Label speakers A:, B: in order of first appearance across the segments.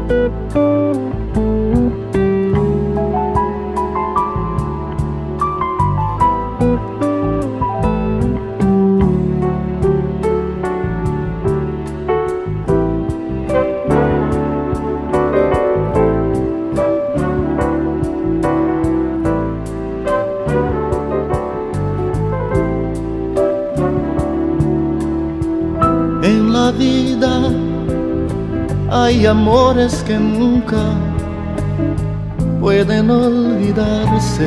A: En la vida hay amores que nunca pueden olvidarse,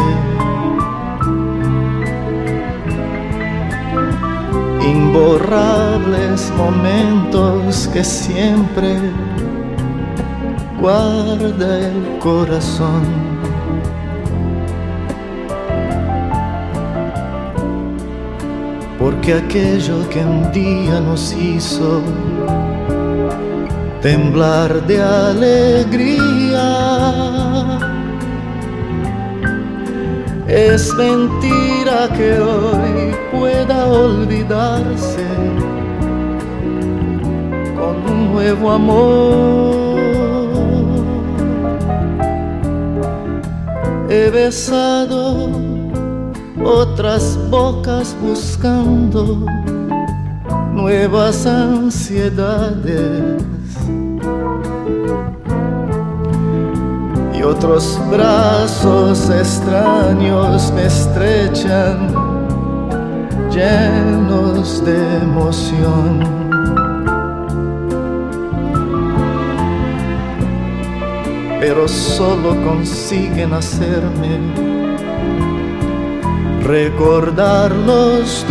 A: imborrables momentos que siempre guarda el corazón. Porque aquello que un día nos hizo temblar de alegría es mentira que hoy pueda olvidarse con un nuevo amor. He besado otras bocas buscando nuevas ansiedades, y otros brazos extraños me estrechan llenos de emoción. Pero solo consiguen hacerme recordar los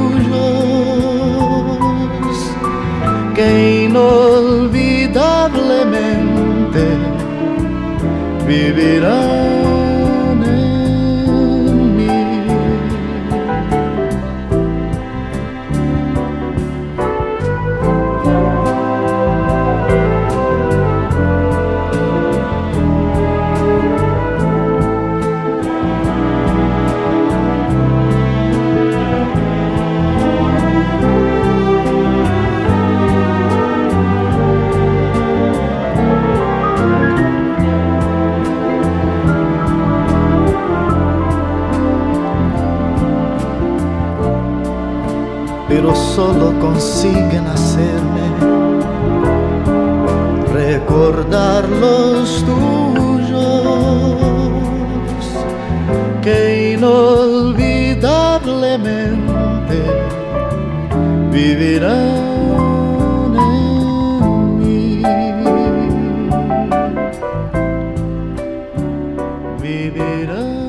A: tuyos, que inolvidablemente vivirán en mí. Pero solo consiguen hacerme recordar los tuyos, que inolvidablemente vivirán en mí. Vivirán